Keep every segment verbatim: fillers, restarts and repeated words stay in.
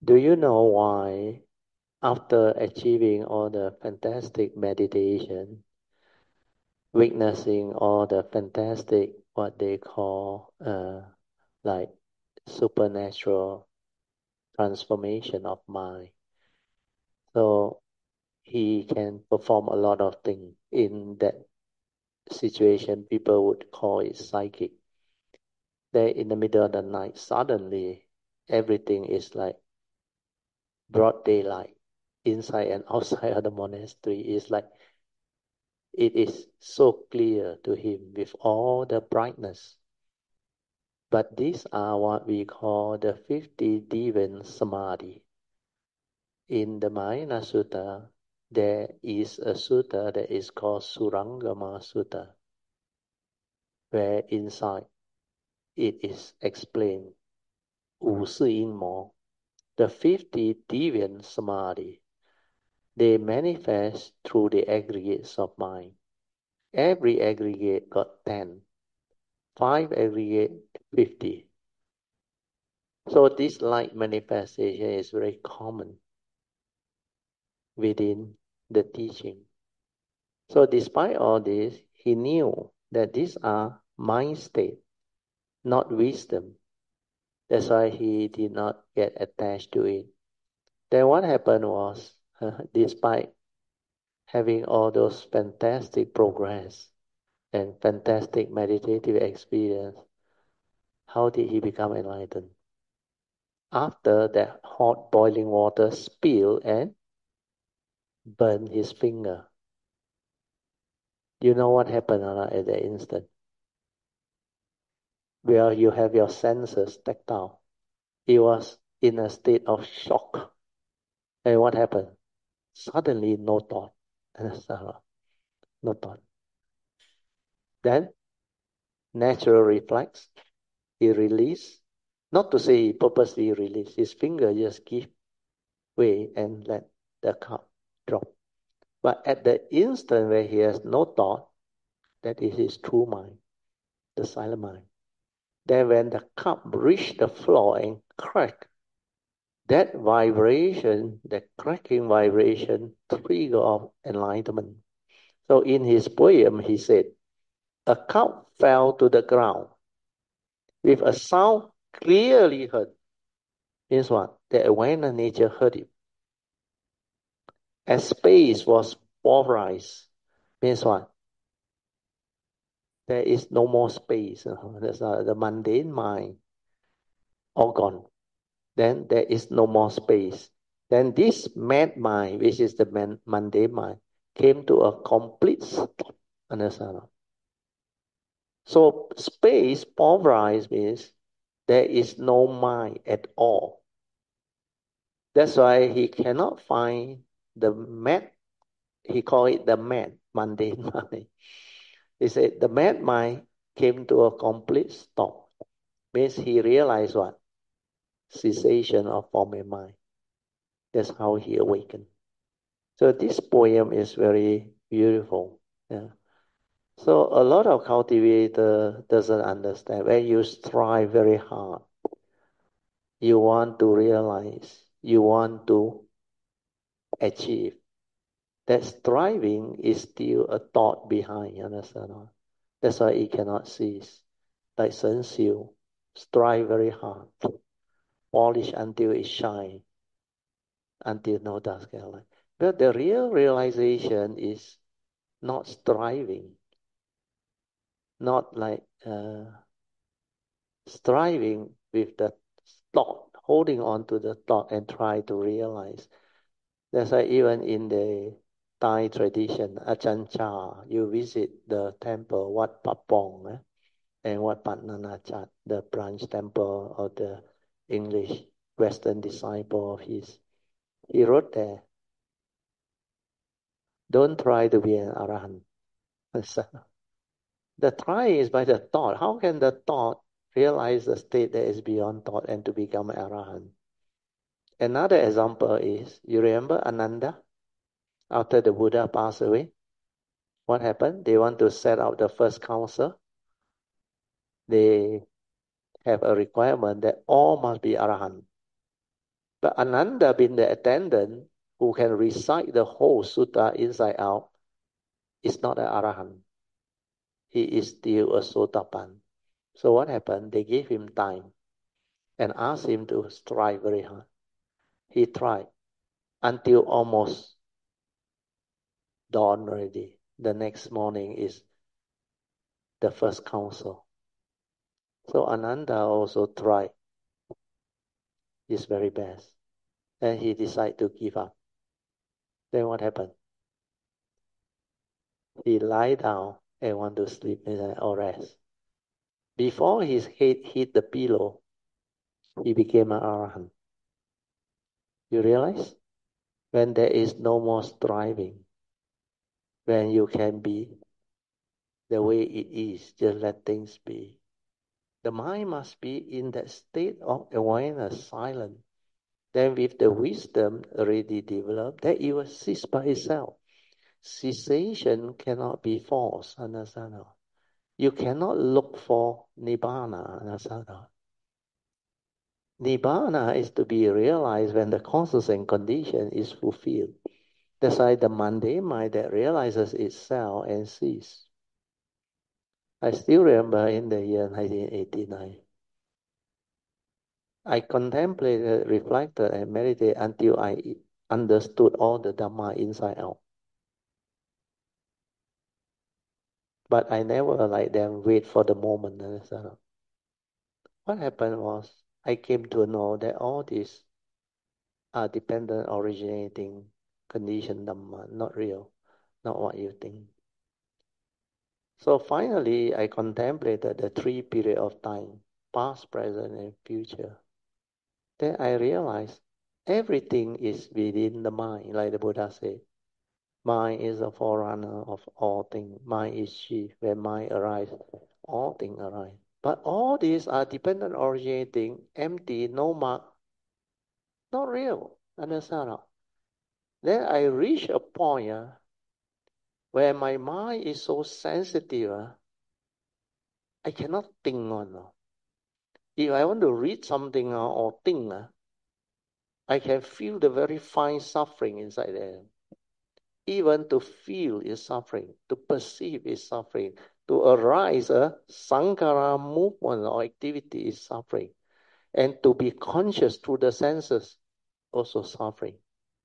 Do you know why, after achieving all the fantastic meditation, witnessing all the fantastic, what they call, uh, like supernatural transformation of mind, so he can perform a lot of things in that situation? People would call it psychic. There in the middle of the night, suddenly everything is like broad daylight inside and outside of the monastery. Is like it is so clear to him with all the brightness. But these are what we call the fifty Divan Samadhi. In the Mahayana Sutta, there is a sutta that is called Surangama Sutta, where inside it is explained 五世阴魔, the fifty deviant samadhi. They manifest through the aggregates of mind. Every aggregate got ten. Five aggregate, fifty. So this light manifestation is very common within the teaching. So despite all this, he knew that these are mind state, not wisdom. That's why he did not get attached to it. Then what happened was, despite having all those fantastic progress and fantastic meditative experience, how did he become enlightened? After that hot boiling water spilled and burned his finger. You know what happened at that instant? Where you have your senses tactile. He was in a state of shock. And what happened? Suddenly no thought. No thought. Then natural reflex, he released. Not to say he purposely released. His finger just give way and let the cup drop. But at the instant where he has no thought, that is his true mind, the silent mind. Then when the cup reached the floor and cracked, that vibration, that cracking vibration, trigger of enlightenment. So in his poem, he said, a cup fell to the ground with a sound clearly heard. Means what? The awareness nature heard it. As space was pulverized. Means what? There is no more space. That's uh, the mundane mind all gone. Then there is no more space. Then this mad mind, which is the man, mundane mind, came to a complete stop. Understand? So space pulverized means there is no mind at all. That's why he cannot find the mad. He called it the mad, mundane mind. He said the mad mind came to a complete stop. Means he realized what? Cessation of form and mind. That's how he awakened. So this poem is very beautiful. Yeah. So a lot of cultivator doesn't understand. When you strive very hard, you want to realize, you want to achieve. That striving is still a thought behind, you understand? That's why it cannot cease. Like Sun Xiu, strive very hard, polish until it shines, until no dust can lie. But the real realization is not striving, not like uh, striving with the thought, holding on to the thought and try to realize. That's why even in the Thai tradition, Ajahn Chah, you visit the temple, Wat Papong, eh, and Wat Pat Nanachat, the branch temple of the English Western disciple of his. He wrote there, don't try to be an Arahant. The try is by the thought. How can the thought realize the state that is beyond thought and to become an Arahant? Another example is, you remember Ananda? After the Buddha passed away, what happened? They want to set out the first council. They have a requirement that all must be Arahant. But Ananda being the attendant who can recite the whole sutta inside out is not an Arahant. He is still a Sotapan. So what happened? They gave him time and asked him to strive very hard. He tried until almost dawn already. The next morning is the first council. So Ananda also tried his very best. And he decided to give up. Then what happened? He lied down and want to sleep or rest. Before his head hit the pillow, he became an Arahant. You realize? When there is no more striving, when you can be the way it is, just let things be. The mind must be in that state of awareness, silent. Then with the wisdom already developed, that it will cease by itself. Cessation cannot be forced, understand? You cannot look for Nibbana, understand? Nibbana is to be realized when the causes and condition is fulfilled. That's why the mundane mind that realizes itself and cease. I still remember in the year nineteen eighty-nine, I contemplated, reflected, and meditated until I understood all the Dhamma inside out. But I never like them wait for the moment. What happened was, I came to know that all these are dependent originating condition Dhamma, not real, not what you think. So finally, I contemplated the three periods of time, past, present, and future. Then I realized everything is within the mind, like the Buddha said. Mind is the forerunner of all things. Mind is chief. When mind arises, all things arise. But all these are dependent originating, empty, no mark, not real. Understand? Then I reach a point uh, where my mind is so sensitive, uh, I cannot think on. Uh. If I want to read something uh, or think, uh, I can feel the very fine suffering inside there. Even to feel is suffering, to perceive is suffering, to arise a sankhara movement or activity is suffering, and to be conscious through the senses also suffering.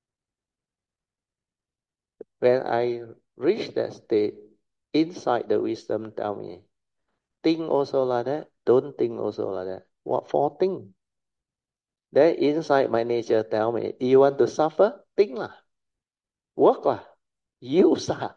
When I reach that state, inside the wisdom tell me, think also like that, don't think also like that. What for think? Then inside my nature tell me, you want to suffer? Think lah. Work lah. Use lah.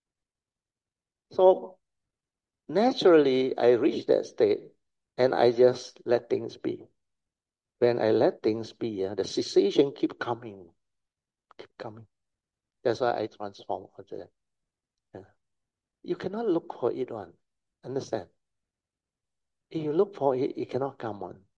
So naturally, I reach that state and I just let things be. When I let things be, uh, the cessation keep coming, keep coming. That's why I transform after that. Yeah. You cannot look for it one. Understand? If you look for it, it cannot come on.